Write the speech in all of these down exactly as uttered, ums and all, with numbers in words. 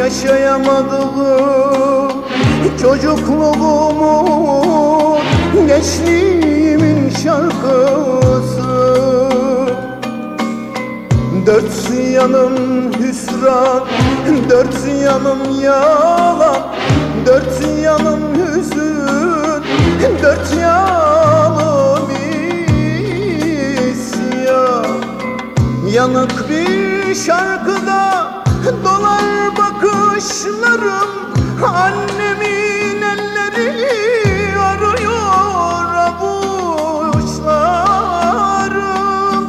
yaşayamadığım çocukluğumun, gençliğimin şarkısı. Dört yanım hüsran, dört yanım yalan, dört yanım hüzün, dört yanım isyan. Yanık bir şarkıda dolar bakışlarım, annemin elleri arıyor avuçlarım.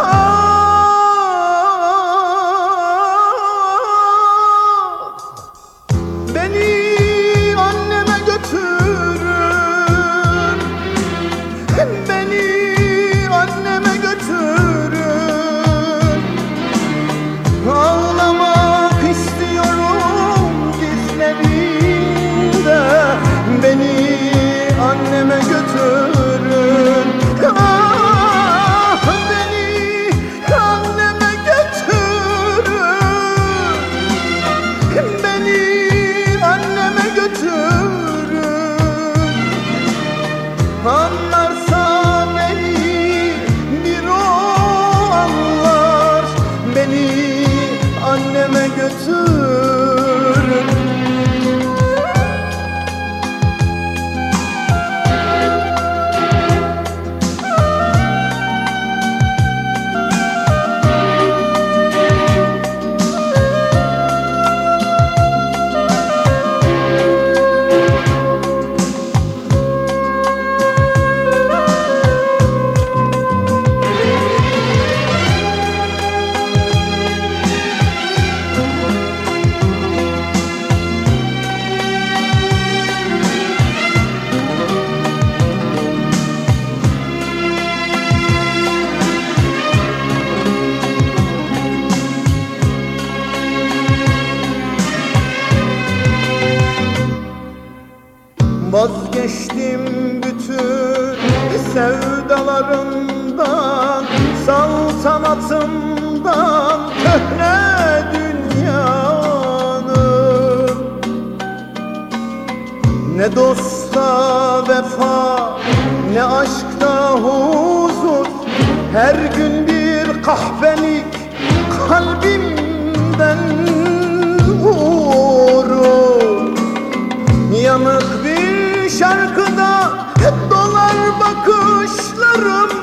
Ah, beni anneme götürün, beni anneme götürün. Ağlamak istiyorum dizlerimde, beni anneme götürün. Ah, beni anneme götürün, beni anneme götürün. Anlarsa beni bir o anlar, beni anneme götürün. Vazgeçtim bütün sevdalarımdan, saltanatımdan, köhne dünyanın. Ne dosta vefa, ne aşkta huzur, her gün bir kahpelik kalbimden vurur. Yanık bir şarkıda dolar bakışlarım,